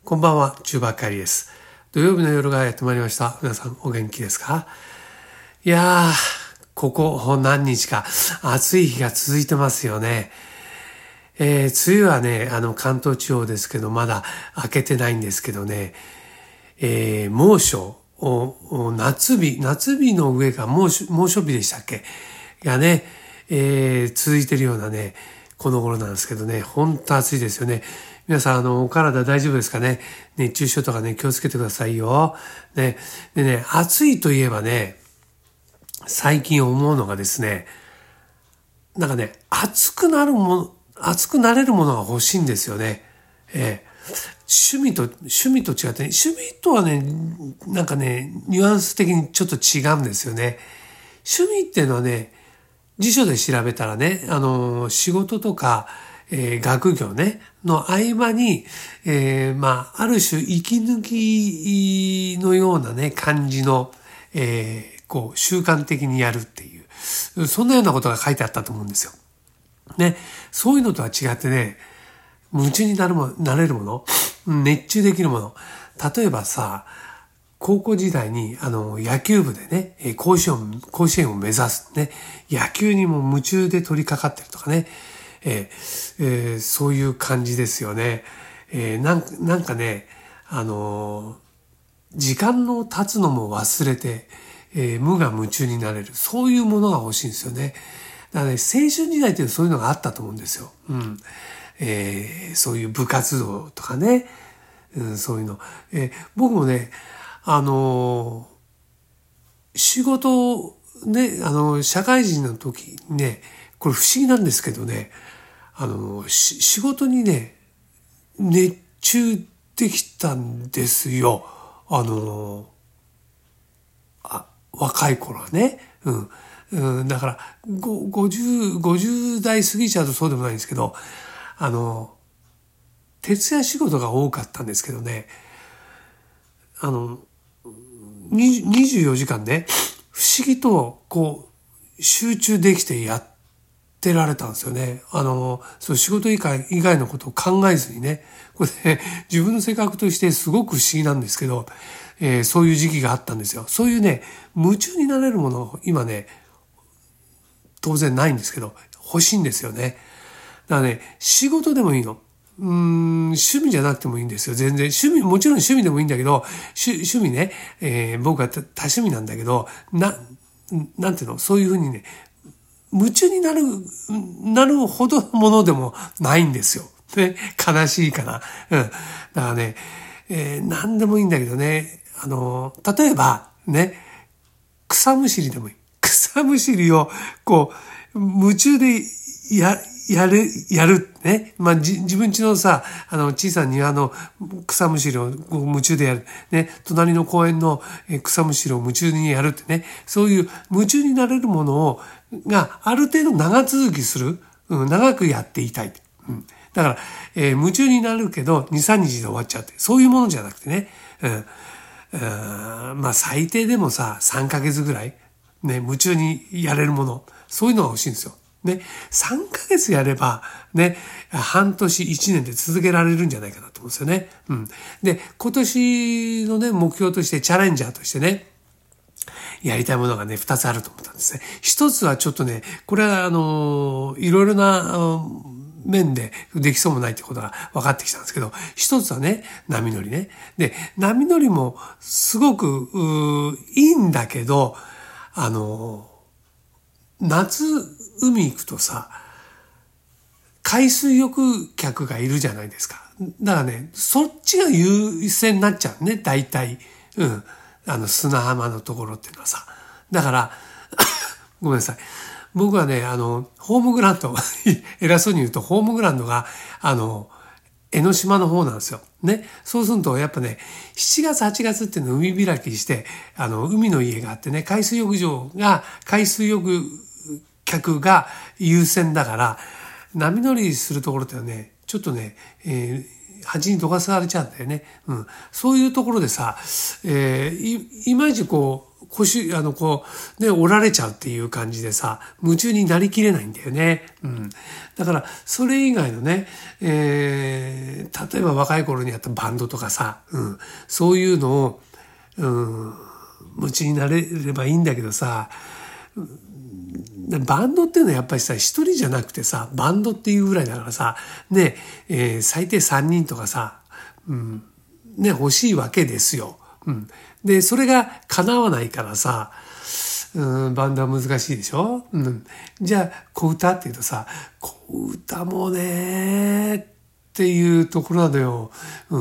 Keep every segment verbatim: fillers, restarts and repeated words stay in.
こんばんは、中ばっかりです。土曜日の夜がやってまいりました。皆さんお元気ですか？いやー、ここ何日か暑い日が続いてますよね。えー、梅雨はね、あの関東地方ですけど、まだ明けてないんですけどね、えー、猛暑を、夏日、夏日の上が猛暑、猛暑日でしたっけがね、えー、続いてるようなね、この頃なんですけどね、ほんと暑いですよね。皆さん、あの、お体大丈夫ですかね？熱中症とかね、気をつけてくださいよ。ね。でね、暑いといえばね、最近思うのがですね、なんかね、暑くなるもの、暑くなれるものが欲しいんですよね。えー、趣味と、趣味と違ってね、趣味とはね、なんかね、ニュアンス的にちょっと違うんですよね。趣味っていうのはね、辞書で調べたらね、あの、仕事とか、えー、学業ね、の合間に、えー、まあ、ある種息抜きのようなね、感じの、えー、こう、習慣的にやるっていう、そんなようなことが書いてあったと思うんですよ。ね、そういうのとは違ってね、夢中になるも、なれるもの、熱中できるもの。例えばさ、高校時代に、あの、野球部でね、甲子園、甲子園を目指すね、野球にも夢中で取り掛かってるとかね、えーえー、そういう感じですよね。えー、なん、なんかね、あのー、時間の経つのも忘れて、えー、無我夢中になれる。そういうものが欲しいんですよね。だからね、青春時代ってそういうのがあったと思うんですよ。うん。えー、そういう部活動とかね、うん、そういうの。えー、僕もね、あのー、仕事ね、あの、社会人の時にね、これ不思議なんですけどね、あの、し、仕事にね、熱中できたんですよ。あの、あ、若い頃はね。うん。うん、だから、ごじゅう、ごじゅう代過ぎちゃうとそうでもないんですけど、あの、徹夜仕事が多かったんですけどね、あの、にじゅうよじかんね、不思議と、こう、集中できてやってられたんですよね。あの、そう、仕事以外、以外のことを考えずにね。これね、自分の性格としてすごく不思議なんですけど、えー、そういう時期があったんですよ。そういうね、夢中になれるもの、今ね、当然ないんですけど、欲しいんですよね。だからね、仕事でもいいの。うーん、趣味じゃなくてもいいんですよ。全然。趣味、もちろん趣味でもいいんだけど、趣趣味ね、えー、僕は多趣味なんだけど、な、なんていうの、そういうふうにね、夢中になる、なるほどのものでもないんですよ。ね、悲しいかな。うん。だからね、えー、何でもいいんだけどね、あの、例えば、ね、草むしりでもいい。草むしりを、こう、夢中でや、やる、やる。ね。まあ、じ、自分家のさ、あの、小さな庭の草むしりを夢中でやる。ね。隣の公園の草むしりを夢中にやるってね。そういう夢中になれるものを、がある程度長続きする。うん、長くやっていたい。うん。だから、えー、夢中になるけど、に、さんにちで終わっちゃうって。そういうものじゃなくてね。うん。うんまあ、最低でもさ、さんかげつぐらい。ね、夢中にやれるもの。そういうのが欲しいんですよ。ね、さんかげつやれば、ね、半年、いちねんで続けられるんじゃないかなと思うんですよね。うん。で、今年のね、目標として、チャレンジャーとしてね、やりたいものがね、二つあると思ったんですね。一つはちょっとね、これはあの、いろいろな、面でできそうもないってことが分かってきたんですけど、一つはね、波乗りね。で、波乗りもすごく、いいんだけど、あの、夏、海行くとさ、海水浴客がいるじゃないですか。だからね、そっちが優先になっちゃうね、大体。うん。あの、砂浜のところっていうのはさ。だから、ごめんなさい。僕はね、あの、ホームグラウンド、偉そうに言うと、ホームグラウンドが、あの、江ノ島の方なんですよ。ね。そうすると、やっぱね、しちがつ、はちがつっていうのを海開きして、あの、海の家があってね、海水浴場が、海水浴客が優先だから、波乗りするところってのはね、ちょっとね、えー、蜂にどかされちゃうんだよね。うん。そういうところでさ、えー、い、いまいちこ腰、あの、こう、ね、折られちゃうっていう感じでさ、夢中になりきれないんだよね。うん。だから、それ以外のね、えー、例えば若い頃にやったバンドとかさ、うん、そういうのを、うん、夢中になれればいいんだけどさ、バンドっていうのはやっぱりさ、一人じゃなくてさ、バンドっていうぐらいだからさ、ね、えー、最低さんにんとかさ、うん、ね、欲しいわけですよ。うん。で、それが叶わないからさ、うん、バンドは難しいでしょ？うん。じゃあ、小歌っていうとさ、小歌もね、っていうところなのよ。うん、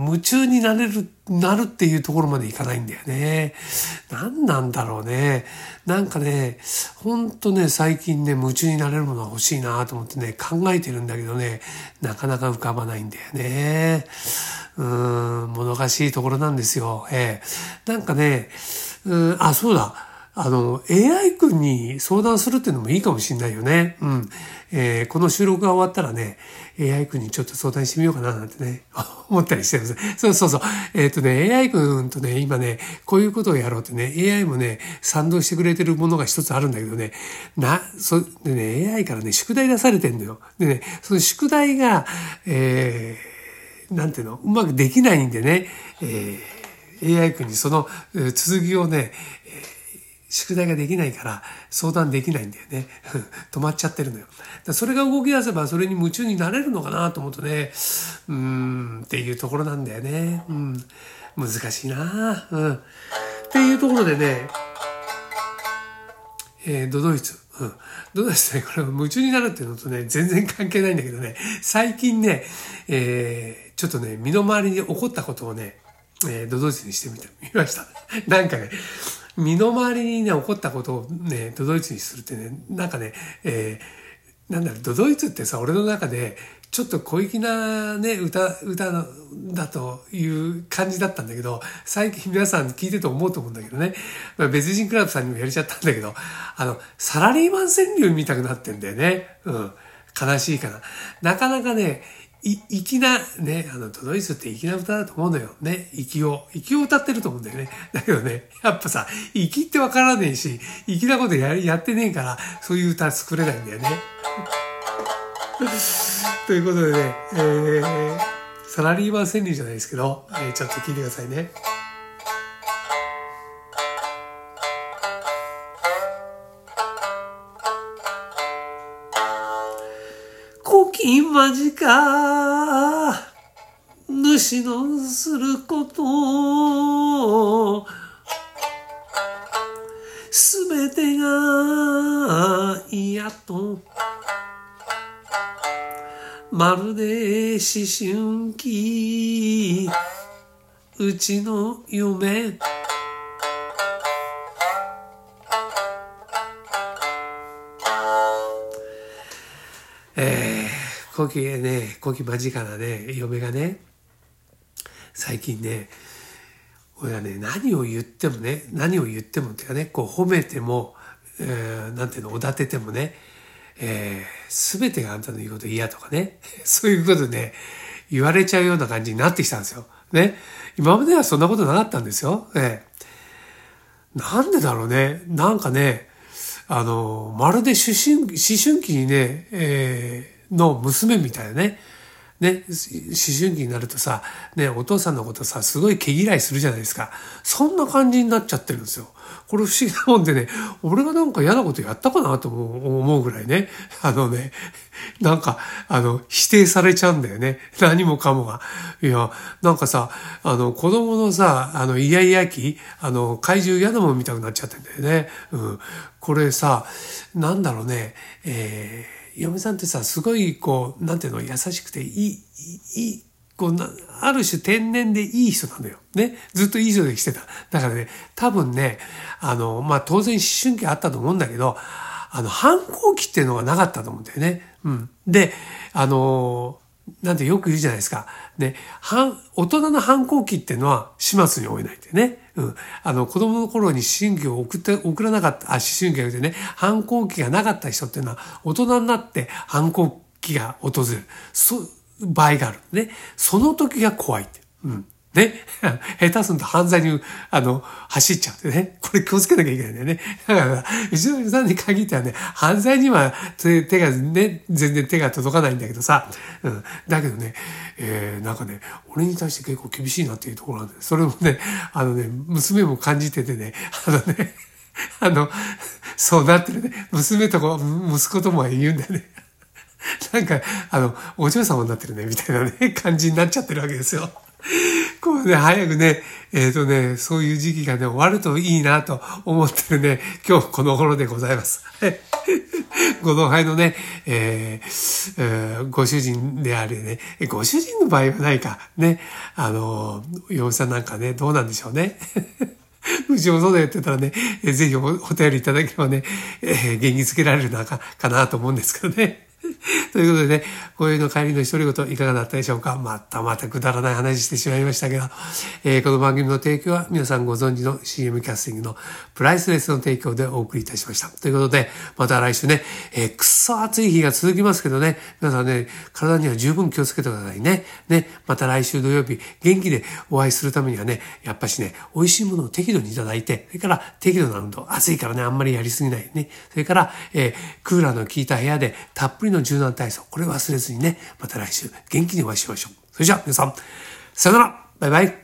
夢中になれる、なるっていうところまでいかないんだよね。何なんだろうね。なんかね、ほんとね、最近ね、夢中になれるものが欲しいなと思ってね、考えてるんだけどね、なかなか浮かばないんだよね。うーん、もどかしいところなんですよ。ええ。なんかね、うん、あ、そうだ。あの、エーアイ 君に相談するっていうのもいいかもしれないよね。うん。えー、この収録が終わったらね、エーアイ 君にちょっと相談してみようかななんてね、思ったりしてるんです。そうそうそう。えっとね、エーアイ 君とね、今ね、こういうことをやろうってね、エーアイ もね、賛同してくれてるものが一つあるんだけどね、な、そ、でね、エーアイ からね、宿題出されてんのよ。でね、その宿題が、えー、なんていうの、うまくできないんでね、えー、エーアイ 君にその続きをね、宿題ができないから相談できないんだよね。止まっちゃってるのよ。それが動き出せばそれに夢中になれるのかなと思うとね、うーん、っていうところなんだよね。うん、難しいな、うん。っていうところでね、えー、ドドイツ。うん。ドドイツね、これ夢中になるっていうのとね、全然関係ないんだけどね、最近ね、えー、ちょっとね、身の回りに起こったことをね、えー、ドドイツにしてみてみました。なんかね、身の回りにね、起こったことをね、ドドイツにするってね、なんかね、えー、なんだろう、ドドイツってさ、俺の中で、ちょっと小粋なね、歌、歌のだという感じだったんだけど、最近皆さん聞いてて思うと思うんだけどね、まあ、別人クラブさんにもやれちゃったんだけど、あの、サラリーマン川柳見たくなってんだよね。うん。悲しいかな。なかなかね、い、粋な、ね、あの、ドドイツって粋な歌だと思うのよ。ね、粋を、粋を歌ってると思うんだよね。だけどね、やっぱさ、粋ってわからねえし、粋なことや、やってねえから、そういう歌作れないんだよね。ということでね、えー、サラリーマン川柳じゃないですけど、えー、ちょっと聞いてくださいね。古今間近、主のすることすべてが嫌と、まるで思春期、うちの夢。えー、古希ね、古希間近なね、嫁がね、最近ね、俺はね、何を言ってもね、何を言ってもっていうかね、こう褒めても、えー、なんていうの、おだててもね、えー、全てがあんたの言うこと嫌とかね、そういうことでね、言われちゃうような感じになってきたんですよ。ね。今まではそんなことなかったんですよ。えー、なんでだろうね。なんかね、あの、まるで思春、思春期にね、えー、の娘みたいなね。ね、思春期になるとさ、ね、お父さんのことさ、すごい毛嫌いするじゃないですか。そんな感じになっちゃってるんですよ。これ不思議なもんでね、俺がなんか嫌なことやったかなと思うぐらいね、あのね、なんか、あの、否定されちゃうんだよね。何もかもが。いや、なんかさ、あの、子供のさ、あの、イヤイヤ期、あの、怪獣嫌なもん見たくなっちゃってんだよね。うん。これさ、なんだろうね、えー、嫁さんってさ、すごい、こう、なんていうの、優しくて、いい、いい、こうな、ある種天然でいい人なのよ。ね。ずっといい人で来てた。だからね、多分ね、あの、まあ、当然思春期あったと思うんだけど、あの、反抗期っていうのがなかったと思うんだよね。うん。で、あの、なんてよく言うじゃないですか。ね。反、大人の反抗期っていうのは始末に追えないってね。うん。あの、子供の頃に思春期を送って、送らなかった、あ、思春期がでね、反抗期がなかった人っていうのは、大人になって反抗期が訪れる。そう、場合がある。ね。その時が怖いって。うん。 ね。下手すると犯罪に、あの、走っちゃってね。これ気をつけなきゃいけないんだよね。だから、うちの嫁さんに限ってはね、犯罪には手手がね、全然手が届かないんだけどさ。うん。だけどね、えー、なんかね、俺に対して結構厳しいなっていうところなんで、それもね、あのね、娘も感じててね、あのね、あの、そうなってるね。娘とか息子とも言うんだよね。なんか、あの、お嬢様になってるね、みたいなね、感じになっちゃってるわけですよ。こうね、早くね、えっとね、そういう時期がね、終わるといいなと思ってるね、今日この頃でございます。ご同輩のね、えーえー、ご主人であるね、ご主人の場合はないか、ね、あの、嫁さんなんかね、どうなんでしょうね。うちもそうだよって言ったらね、ぜひお、お便りいただければね、えー、元気づけられるなか、かなと思うんですけどね。ということでね、こういうの帰りの独り言いかがだったでしょうか。またまたくだらない話してしまいましたけど、えー、この番組の提供は皆さんご存知の シーエム キャスティングのプライスレスの提供でお送りいたしました。ということで、また来週ね、えー、くっそ暑い日が続きますけどね、皆さんね、体には十分気をつけてくださいね。ね、また来週土曜日、元気でお会いするためにはね、やっぱしね、美味しいものを適度にいただいて、それから適度な運動、暑いからね、あんまりやりすぎないね。それから、えー、クーラーの効いた部屋でたっぷりの柔軟体操、これ忘れずにね、また来週元気にお会いしましょう。それじゃあ皆さん、さよなら、バイバイ。